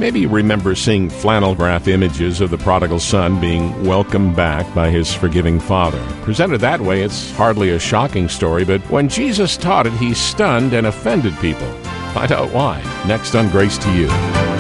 Maybe you remember seeing flannel graph images of the prodigal son being welcomed back by his forgiving father. Presented that way, it's hardly a shocking story, but when Jesus taught it, he stunned and offended people. Find out why, next on Grace to You.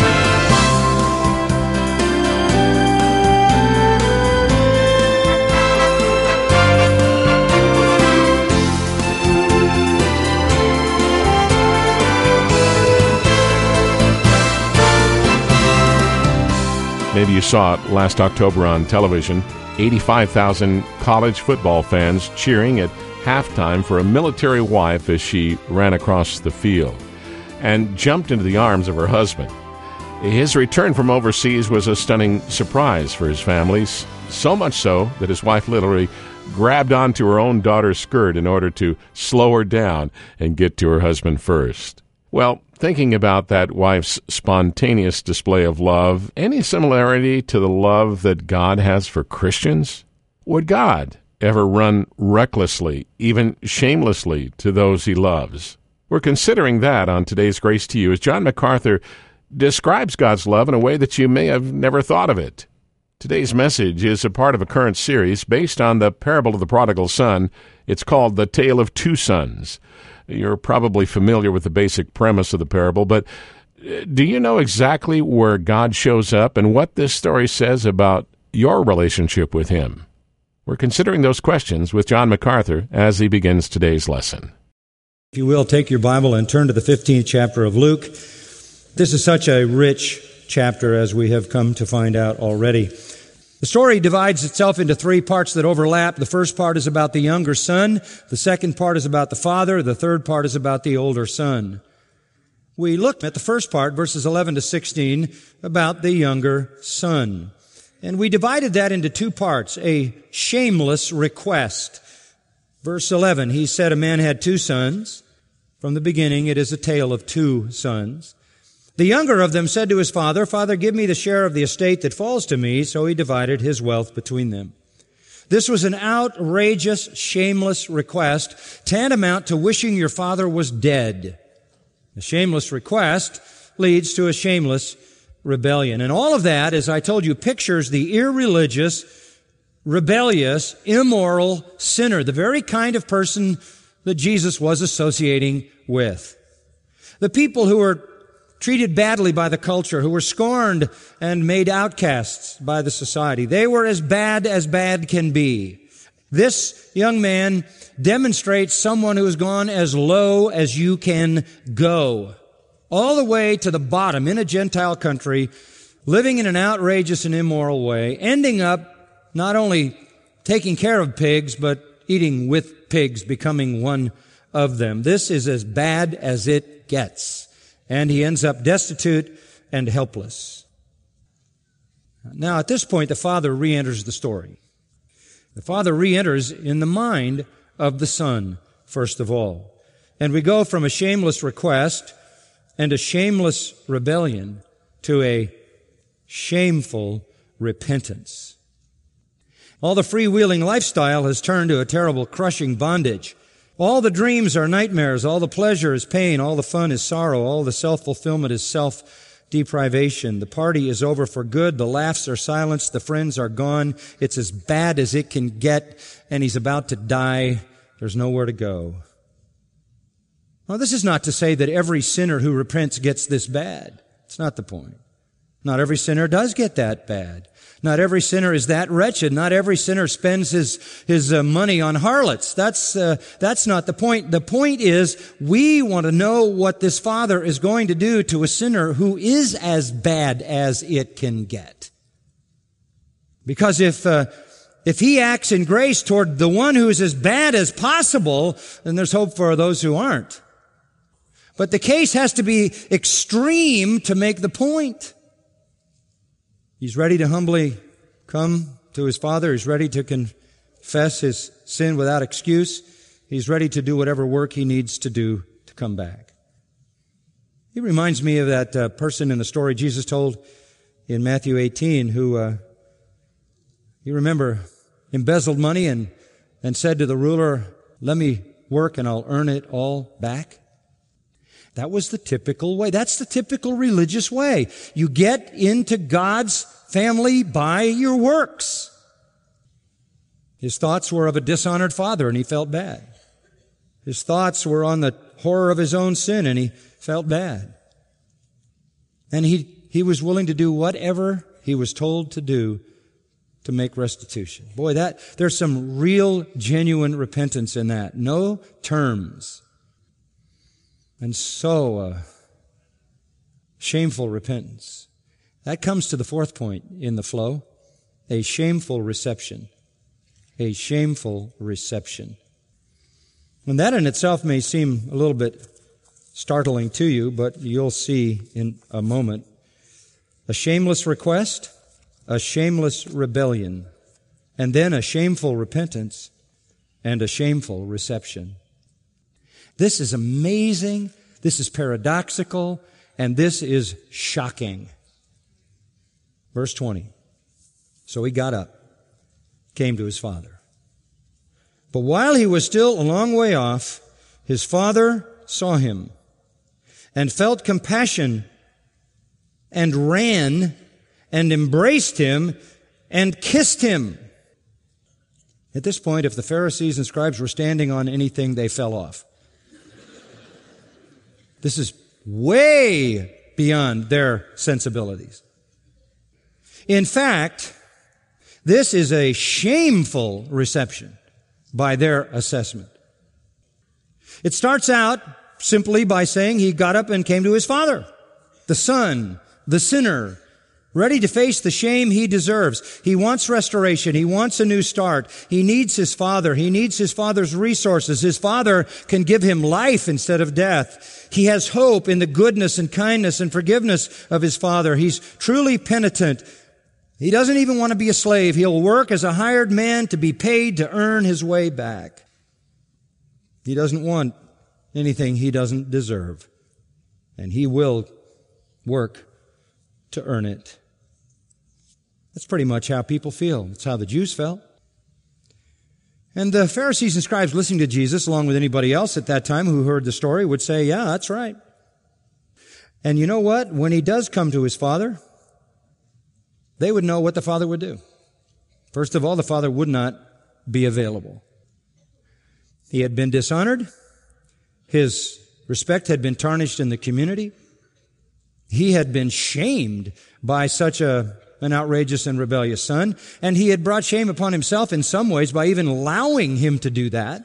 Maybe you saw it last October on television. 85,000 college football fans cheering at halftime for a military wife as she ran across the field and jumped into the arms of her husband. His return from overseas was a stunning surprise for his families, so much so that his wife literally grabbed onto her own daughter's skirt in order to slow her down and get to her husband first. Well, thinking about that wife's spontaneous display of love, any similarity to the love that God has for Christians? Would God ever run recklessly, even shamelessly, to those he loves? We're considering that on today's Grace to You as John MacArthur describes God's love in a way that you may have never thought of it. Today's message is a part of a current series based on the parable of the prodigal son. It's called The Tale of Two Sons. You're probably familiar with the basic premise of the parable, but do you know exactly where God shows up and what this story says about your relationship with him? We're considering those questions with John MacArthur as he begins today's lesson. If you will, take your Bible and turn to the 15th chapter of Luke. This is such a rich chapter, as we have come to find out already. The story divides itself into three parts that overlap. The first part is about the younger son. The second part is about the father. The third part is about the older son. We looked at the first part, verses 11 to 16, about the younger son. And we divided that into two parts, a shameless request. Verse 11, he said, a man had two sons. From the beginning, it is a tale of two sons. The younger of them said to his father, Father, give me the share of the estate that falls to me. So he divided his wealth between them. This was an outrageous, shameless request, tantamount to wishing your father was dead. A shameless request leads to a shameless rebellion. And all of that, as I told you, pictures the irreligious, rebellious, immoral sinner, the very kind of person that Jesus was associating with. The people who were treated badly by the culture, who were scorned and made outcasts by the society. They were as bad can be. This young man demonstrates someone who has gone as low as you can go, all the way to the bottom in a Gentile country, living in an outrageous and immoral way, ending up not only taking care of pigs, but eating with pigs, becoming one of them. This is as bad as it gets. And he ends up destitute and helpless. Now, at this point, the father re-enters the story. The father re-enters in the mind of the son, first of all. And we go from a shameless request and a shameless rebellion to a shameful repentance. All the freewheeling lifestyle has turned to a terrible, crushing bondage. All the dreams are nightmares. All the pleasure is pain. All the fun is sorrow. All the self-fulfillment is self-deprivation. The party is over for good. The laughs are silenced. The friends are gone. It's as bad as it can get, and he's about to die. There's nowhere to go. Now, this is not to say that every sinner who repents gets this bad. It's not the point. Not every sinner does get that bad. Not every sinner is that wretched. Not every sinner spends his money on harlots. That's not the point. The point is we want to know what this father is going to do to a sinner who is as bad as it can get. Because if he acts in grace toward the one who is as bad as possible, then there's hope for those who aren't. But the case has to be extreme to make the point. He's ready to humbly come to his father. He's ready to confess his sin without excuse. He's ready to do whatever work he needs to do to come back. He reminds me of that person in the story Jesus told in Matthew 18 who, you remember, embezzled money and said to the ruler, let me work and I'll earn it all back. That was the typical way. That's the typical religious way. You get into God's family by your works. His thoughts were of a dishonored father, and he felt bad. His thoughts were on the horror of his own sin, and he felt bad. And he was willing to do whatever he was told to do to make restitution. Boy, there's some real, genuine repentance in that. No terms. And so, shameful repentance. That comes to the fourth point in the flow. A shameful reception. A shameful reception. And that in itself may seem a little bit startling to you, but you'll see in a moment. A shameless request, a shameless rebellion, and then a shameful repentance and a shameful reception. This is amazing, this is paradoxical, and this is shocking. Verse 20. So he got up, came to his father. But while he was still a long way off, his father saw him and felt compassion and ran and embraced him and kissed him. At this point, if the Pharisees and scribes were standing on anything, they fell off. This is way beyond their sensibilities. In fact, this is a shameful reception by their assessment. It starts out simply by saying he got up and came to his father, the son, the sinner, ready to face the shame he deserves. He wants restoration. He wants a new start. He needs his father. He needs his father's resources. His father can give him life instead of death. He has hope in the goodness and kindness and forgiveness of his father. He's truly penitent. He doesn't even want to be a slave. He'll work as a hired man to be paid to earn his way back. He doesn't want anything he doesn't deserve. And he will work to earn it. That's pretty much how people feel. That's how the Jews felt. And the Pharisees and scribes listening to Jesus, along with anybody else at that time who heard the story, would say, yeah, that's right. And you know what? When he does come to his father, they would know what the father would do. First of all, the father would not be available. He had been dishonored. His respect had been tarnished in the community. He had been shamed by such an outrageous and rebellious son, and he had brought shame upon himself in some ways by even allowing him to do that.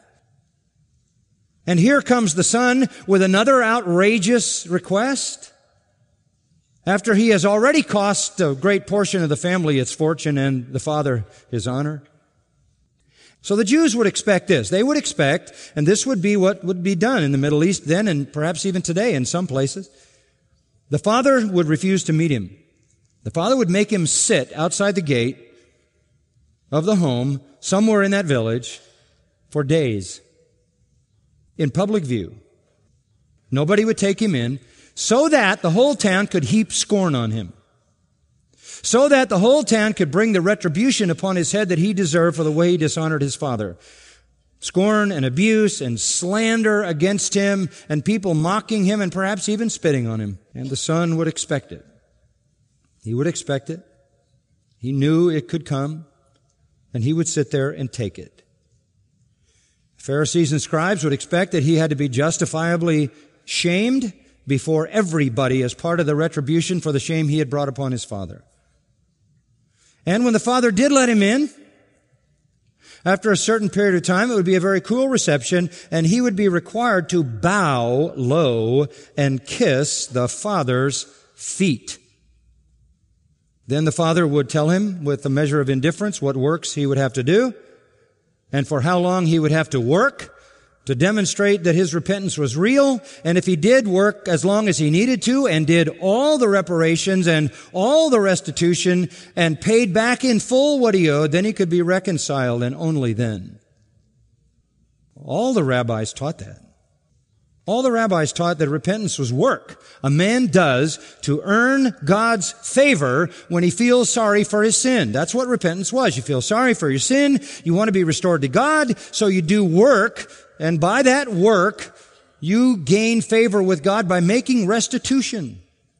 And here comes the son with another outrageous request. After he has already cost a great portion of the family its fortune and the father his honor. So the Jews would expect this. They would expect, and this would be what would be done in the Middle East then and perhaps even today in some places. The father would refuse to meet him. The father would make him sit outside the gate of the home somewhere in that village for days in public view. Nobody would take him in, so that the whole town could heap scorn on him. So that the whole town could bring the retribution upon his head that he deserved for the way he dishonored his father. Scorn and abuse and slander against him and people mocking him and perhaps even spitting on him. And the son would expect it. He would expect it. He knew it could come, and he would sit there and take it. The Pharisees and scribes would expect that he had to be justifiably shamed before everybody as part of the retribution for the shame he had brought upon his father. And when the father did let him in, after a certain period of time, it would be a very cool reception, and he would be required to bow low and kiss the father's feet. Then the father would tell him with a measure of indifference what works he would have to do, and for how long he would have to work to demonstrate that his repentance was real, and if he did work as long as he needed to and did all the reparations and all the restitution and paid back in full what he owed, then he could be reconciled, and only then. All the rabbis taught that. All the rabbis taught that repentance was work a man does to earn God's favor when he feels sorry for his sin. That's what repentance was. You feel sorry for your sin, you want to be restored to God, so you do work, and by that work, you gain favor with God by making restitution.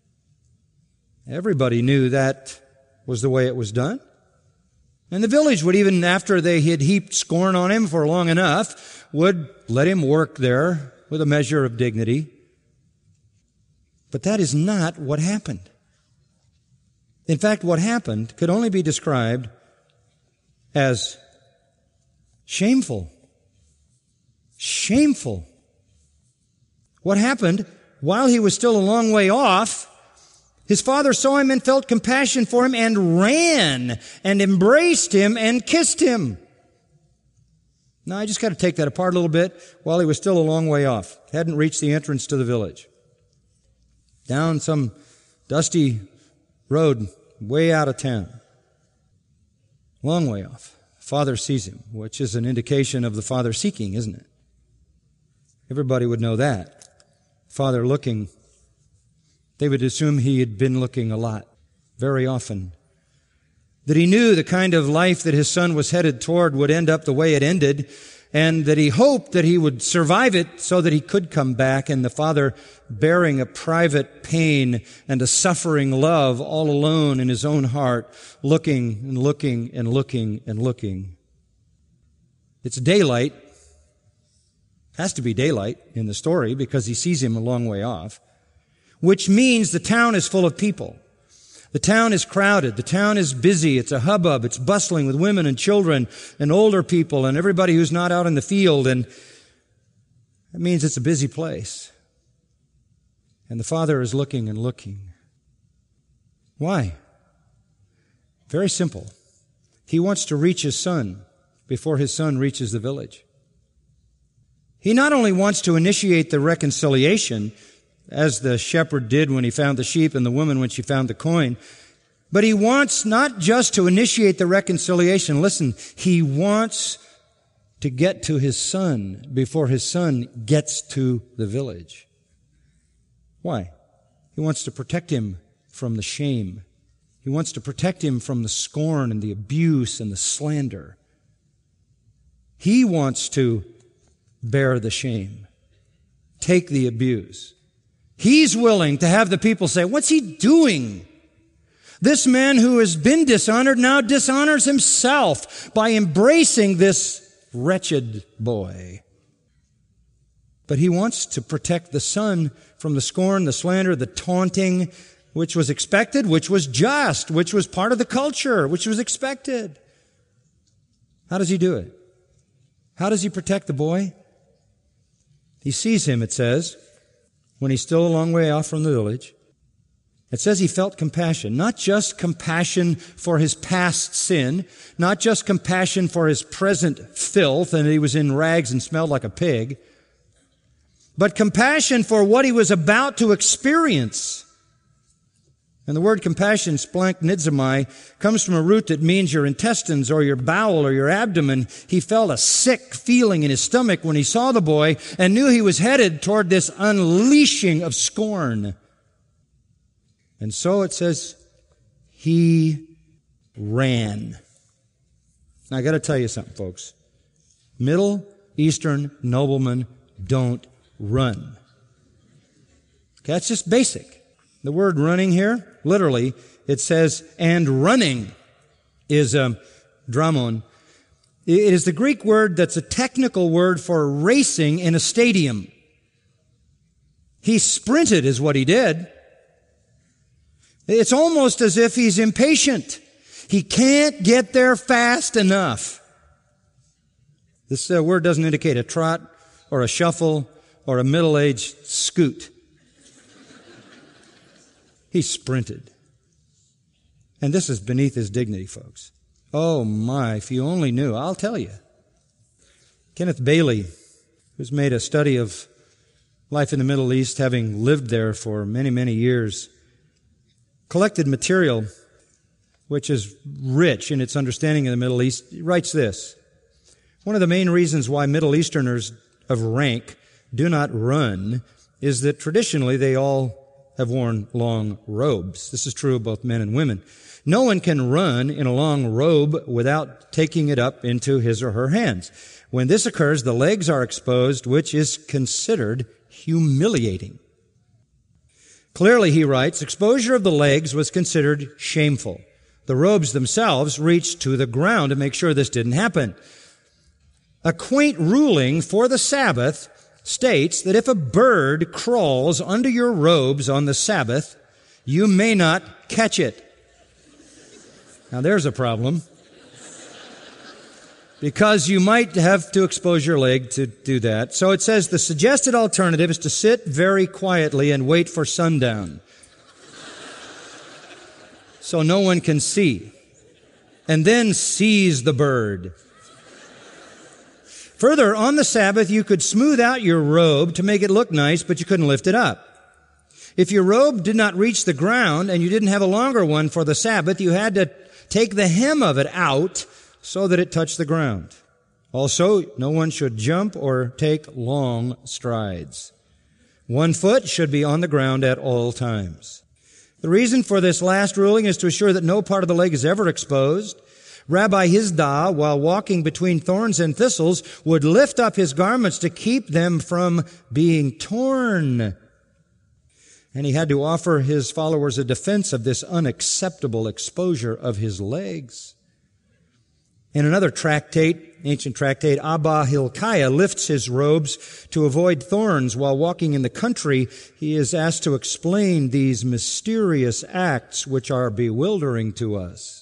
Everybody knew that was the way it was done. And the village would, even after they had heaped scorn on him for long enough, would let him work there with a measure of dignity. But that is not what happened. In fact, what happened could only be described as shameful. Shameful. What happened, while he was still a long way off, his father saw him and felt compassion for him and ran and embraced him and kissed him. Now, I just got to take that apart a little bit. While he was still a long way off, hadn't reached the entrance to the village. Down some dusty road way out of town. Long way off. Father sees him, which is an indication of the father seeking, isn't it? Everybody would know that. Father looking. They would assume he had been looking a lot, very often. That he knew the kind of life that his son was headed toward would end up the way it ended, and that he hoped that he would survive it so that he could come back, and the father bearing a private pain and a suffering love all alone in his own heart, looking and looking and looking and looking. It's daylight. Has to be daylight in the story because he sees him a long way off, which means the town is full of people. The town is crowded. The town is busy. It's a hubbub. It's bustling with women and children and older people and everybody who's not out in the field. And that means it's a busy place. And the father is looking and looking. Why? Very simple. He wants to reach his son before his son reaches the village. He not only wants to initiate the reconciliation, as the shepherd did when he found the sheep and the woman when she found the coin, but he wants not just to initiate the reconciliation. Listen, he wants to get to his son before his son gets to the village. Why? He wants to protect him from the shame. He wants to protect him from the scorn and the abuse and the slander. He wants to bear the shame, take the abuse. He's willing to have the people say, what's he doing? This man who has been dishonored now dishonors himself by embracing this wretched boy. But he wants to protect the son from the scorn, the slander, the taunting, which was expected, which was just, which was part of the culture, which was expected. How does he do it? How does he protect the boy? He sees him, it says, when he's still a long way off from the village. It says he felt compassion, not just compassion for his past sin, not just compassion for his present filth and he was in rags and smelled like a pig, but compassion for what he was about to experience. And the word compassion, splanchnizomai, comes from a root that means your intestines or your bowel or your abdomen. He felt a sick feeling in his stomach when he saw the boy and knew he was headed toward this unleashing of scorn. And so it says, he ran. Now I got to tell you something, folks. Middle Eastern noblemen don't run. Okay, that's just basic. The word running here, literally, it says, and running is dramon. It is the Greek word that's a technical word for racing in a stadium. He sprinted is what he did. It's almost as if he's impatient. He can't get there fast enough. This word doesn't indicate a trot or a shuffle or a middle-aged scoot. He sprinted. And this is beneath his dignity, folks. Oh my, if you only knew, I'll tell you. Kenneth Bailey, who's made a study of life in the Middle East, having lived there for many, many years, collected material which is rich in its understanding of the Middle East. He writes this: one of the main reasons why Middle Easterners of rank do not run is that traditionally they all have worn long robes. This is true of both men and women. No one can run in a long robe without taking it up into his or her hands. When this occurs, the legs are exposed, which is considered humiliating. Clearly, he writes, exposure of the legs was considered shameful. The robes themselves reached to the ground to make sure this didn't happen. A quaint ruling for the Sabbath states that if a bird crawls under your robes on the Sabbath, you may not catch it. Now there's a problem, because you might have to expose your leg to do that. So it says the suggested alternative is to sit very quietly and wait for sundown, so no one can see, and then seize the bird. Further, on the Sabbath, you could smooth out your robe to make it look nice, but you couldn't lift it up. If your robe did not reach the ground and you didn't have a longer one for the Sabbath, you had to take the hem of it out so that it touched the ground. Also, no one should jump or take long strides. One foot should be on the ground at all times. The reason for this last ruling is to assure that no part of the leg is ever exposed. Rabbi Hizdah, while walking between thorns and thistles, would lift up his garments to keep them from being torn. And he had to offer his followers a defense of this unacceptable exposure of his legs. In another tractate, ancient tractate, Abba Hilkiah lifts his robes to avoid thorns while walking in the country. He is asked to explain these mysterious acts which are bewildering to us.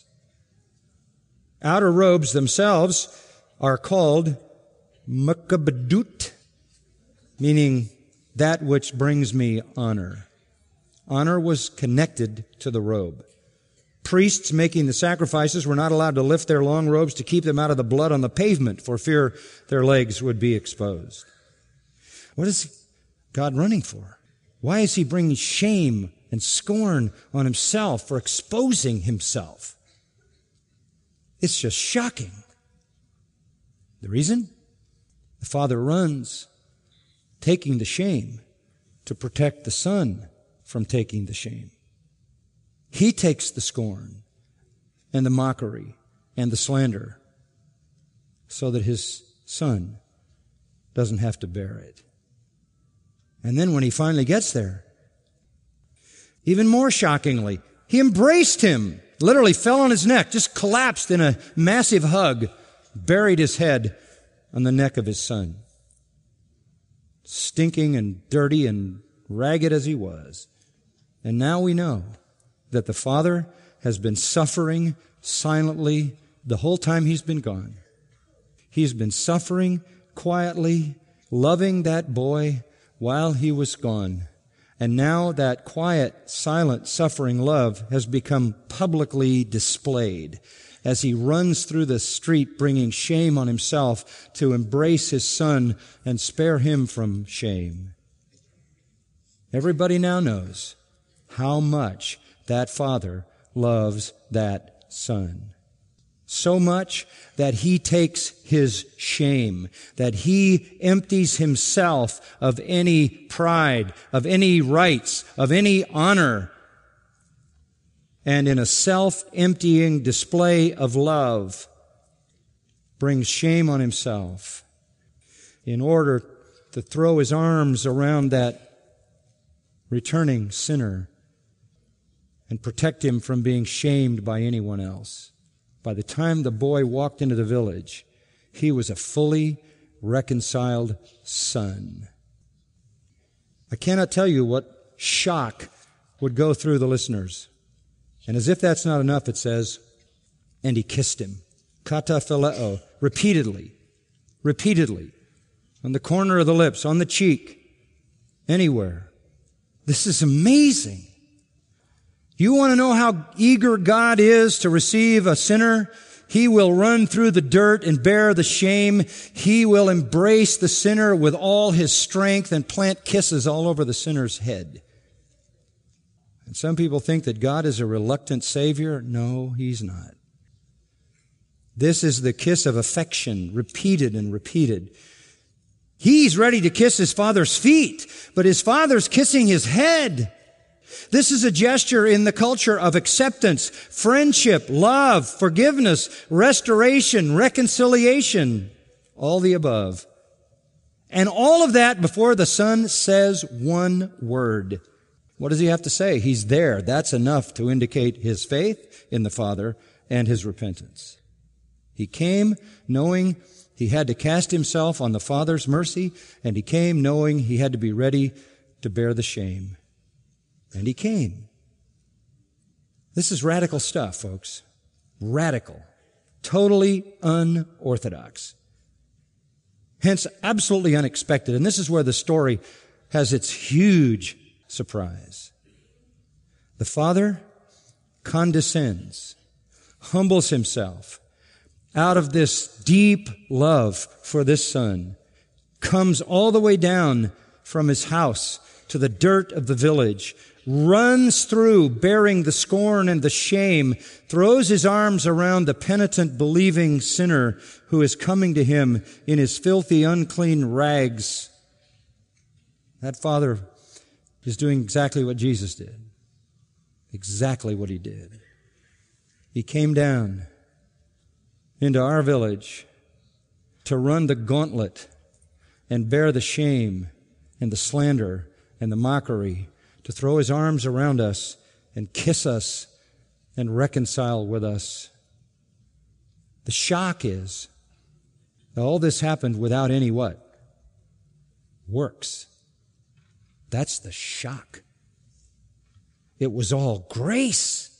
Outer robes themselves are called mukabadut, meaning that which brings me honor. Honor was connected to the robe. Priests making the sacrifices were not allowed to lift their long robes to keep them out of the blood on the pavement for fear their legs would be exposed. What is God running for? Why is he bringing shame and scorn on himself for exposing himself? It's just shocking. The reason? The Father runs, taking the shame to protect the Son from taking the shame. He takes the scorn and the mockery and the slander so that his Son doesn't have to bear it. And then when he finally gets there, even more shockingly, he embraced him, literally fell on his neck, just collapsed in a massive hug, buried his head on the neck of his Son. Stinking and dirty and ragged as he was. And now we know that the Father has been suffering silently the whole time he's been gone. He's been suffering quietly, loving that boy while he was gone. And now that quiet, silent, suffering love has become publicly displayed as he runs through the street bringing shame on himself to embrace his Son and spare him from shame. Everybody now knows how much that Father loves that Son. So much that he takes his shame, that he empties himself of any pride, of any rights, of any honor, and in a self-emptying display of love, brings shame on himself in order to throw his arms around that returning sinner and protect him from being shamed by anyone else. By the time the boy walked into the village, he was a fully reconciled son. I cannot tell you what shock would go through the listeners. And as if that's not enough, it says, and he kissed him. Kata phileo, repeatedly, on the corner of the lips, on the cheek, anywhere. This is amazing. You want to know how eager God is to receive a sinner? He will run through the dirt and bear the shame. He will embrace the sinner with all his strength and plant kisses all over the sinner's head. And some people think that God is a reluctant Savior. No, He's not. This is the kiss of affection, repeated and repeated. He's ready to kiss his Father's feet, but his Father's kissing his head. This is a gesture in the culture of acceptance, friendship, love, forgiveness, restoration, reconciliation, all the above. And all of that before the Son says one word. What does he have to say? He's there. That's enough to indicate his faith in the Father and his repentance. He came knowing he had to cast himself on the Father's mercy, and he came knowing he had to be ready to bear the shame. And he came. This is radical stuff, folks. Radical. Totally unorthodox. Hence, absolutely unexpected. And this is where the story has its huge surprise. The Father condescends, humbles himself out of this deep love for this Son, comes all the way down from his house to the dirt of the village, runs through bearing the scorn and the shame, throws his arms around the penitent, believing sinner who is coming to him in his filthy, unclean rags. That Father is doing exactly what Jesus did. Exactly what he did. He came down into our village to run the gauntlet and bear the shame and the slander and the mockery, to throw his arms around us and kiss us and reconcile with us. The shock is that all this happened without any what? Works. That's the shock. It was all grace.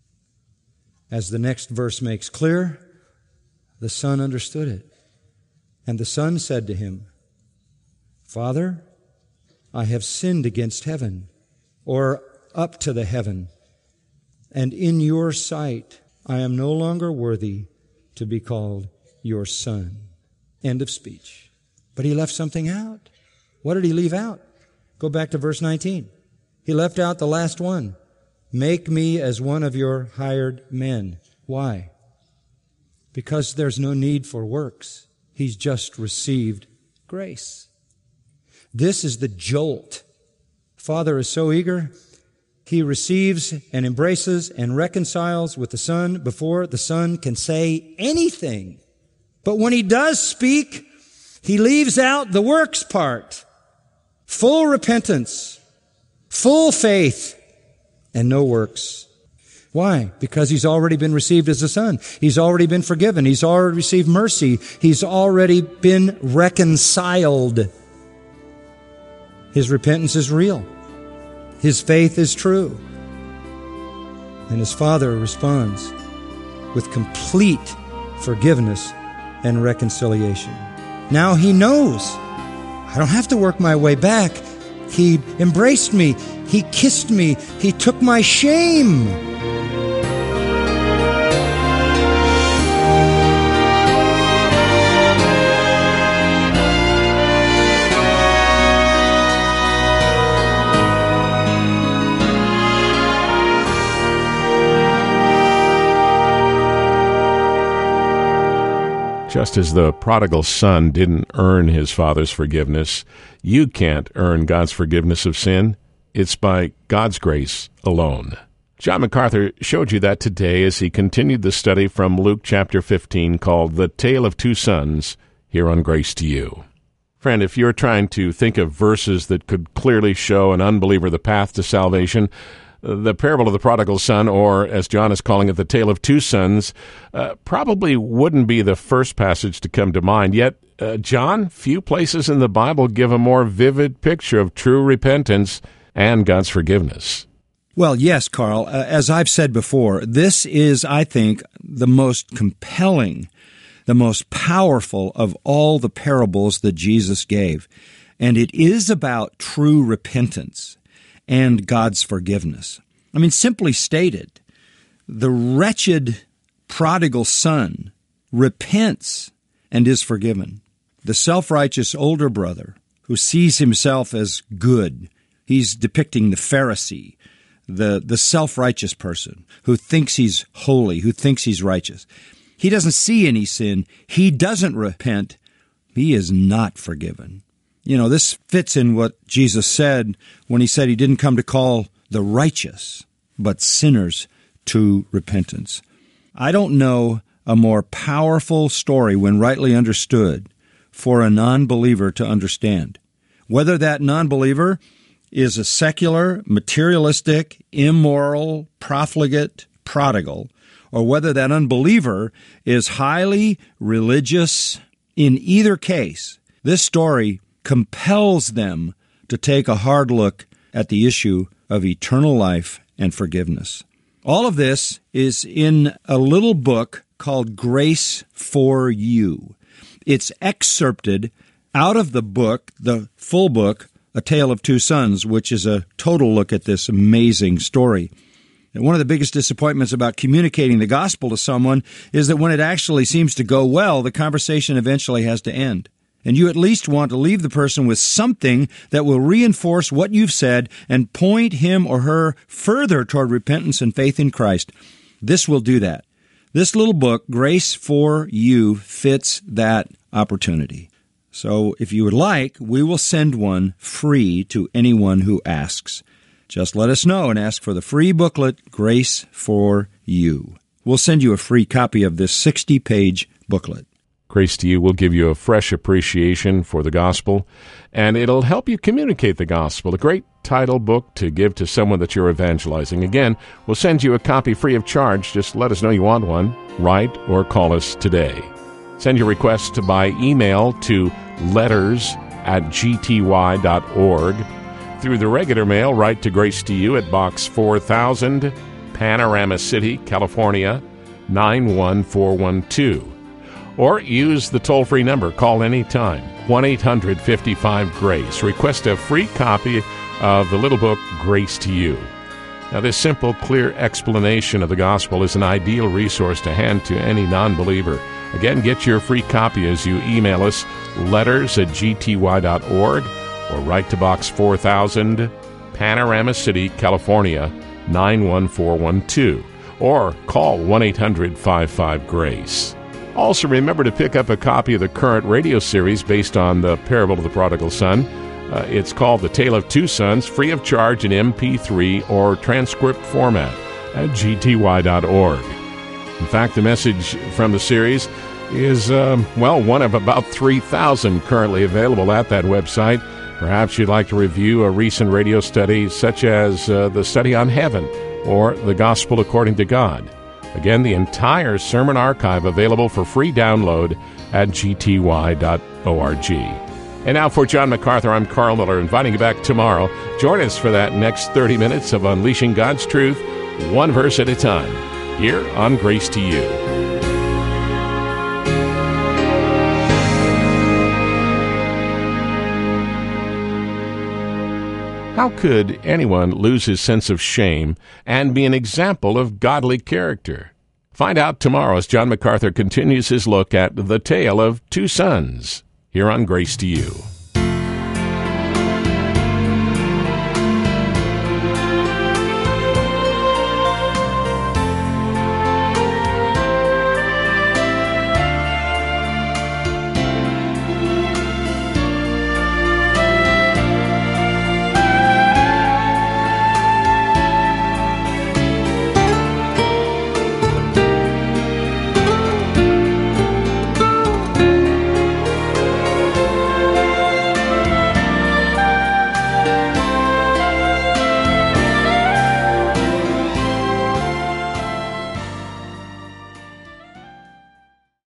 As the next verse makes clear, the Son understood it. And the Son said to him, Father, I have sinned against heaven, or up to the heaven, and in your sight I am no longer worthy to be called your son. End of speech. But he left something out. What did he leave out? Go back to verse 19. He left out the last one. Make me as one of your hired men. Why? Because there's no need for works. He's just received grace. This is the jolt. Father is so eager. He receives and embraces and reconciles with the Son before the Son can say anything. But when he does speak, he leaves out the works part. Full repentance, full faith, and no works. Why? Because he's already been received as a son. He's already been forgiven. He's already received mercy. He's already been reconciled. His repentance is real. His faith is true. And his Father responds with complete forgiveness and reconciliation. Now he knows. I don't have to work my way back. He embraced me. He kissed me. He took my shame. Just as the prodigal son didn't earn his father's forgiveness, you can't earn God's forgiveness of sin. It's by God's grace alone. John MacArthur showed you that today as he continued the study from Luke chapter 15 called The Tale of Two Sons, here on Grace to You. Friend, if you're trying to think of verses that could clearly show an unbeliever the path to salvation, the parable of the prodigal son, or as John is calling it, the tale of two sons, probably wouldn't be the first passage to come to mind. Yet, John, few places in the Bible give a more vivid picture of true repentance and God's forgiveness. Well, yes, Carl. As I've said before, this is, I think, the most compelling, the most powerful of all the parables that Jesus gave. And it is about true repentance and God's forgiveness. I mean, simply stated, the wretched prodigal son repents and is forgiven. The self-righteous older brother who sees himself as good, he's depicting the Pharisee, the self-righteous person who thinks he's holy, who thinks he's righteous. He doesn't see any sin. He doesn't repent. He is not forgiven. You know, this fits in what Jesus said when he said he didn't come to call the righteous, but sinners to repentance. I don't know a more powerful story when rightly understood for a non-believer to understand. Whether that non-believer is a secular, materialistic, immoral, profligate prodigal, or whether that unbeliever is highly religious, in either case, this story compels them to take a hard look at the issue of eternal life and forgiveness. All of this is in a little book called Grace for You. It's excerpted out of the book, the full book, A Tale of Two Sons, which is a total look at this amazing story. And one of the biggest disappointments about communicating the gospel to someone is that when it actually seems to go well, the conversation eventually has to end. And you at least want to leave the person with something that will reinforce what you've said and point him or her further toward repentance and faith in Christ. This will do that. This little book, Grace for You, fits that opportunity. So if you would like, we will send one free to anyone who asks. Just let us know and ask for the free booklet, Grace for You. We'll send you a free copy of this 60-page booklet. Grace to You will give you a fresh appreciation for the gospel, and it'll help you communicate the gospel. A great title book to give to someone that you're evangelizing. Again, we'll send you a copy free of charge. Just let us know you want one. Write or call us today. Send your request by email to letters@gty.org. Through the regular mail, write to Grace to You at Box 4000, Panorama City, California, 91412. Or use the toll-free number. Call anytime, 1-800-55-GRACE. Request a free copy of the little book, Grace to You. Now, this simple, clear explanation of the gospel is an ideal resource to hand to any non-believer. Again, get your free copy as you email us, letters@gty.org, or write to Box 4000, Panorama City, California, 91412. Or call 1-800-55-GRACE. Also, remember to pick up a copy of the current radio series based on the parable of the prodigal son. It's called The Tale of Two Sons, free of charge in MP3 or transcript format at gty.org. In fact, the message from the series is, one of about 3,000 currently available at that website. Perhaps you'd like to review a recent radio study such as the study on heaven or the gospel according to God. Again, the entire sermon archive available for free download at gty.org. And now for John MacArthur, I'm Carl Miller, inviting you back tomorrow. Join us for that next 30 minutes of Unleashing God's Truth, one verse at a time, here on Grace to You. How could anyone lose his sense of shame and be an example of godly character? Find out tomorrow as John MacArthur continues his look at the tale of two sons here on Grace to You.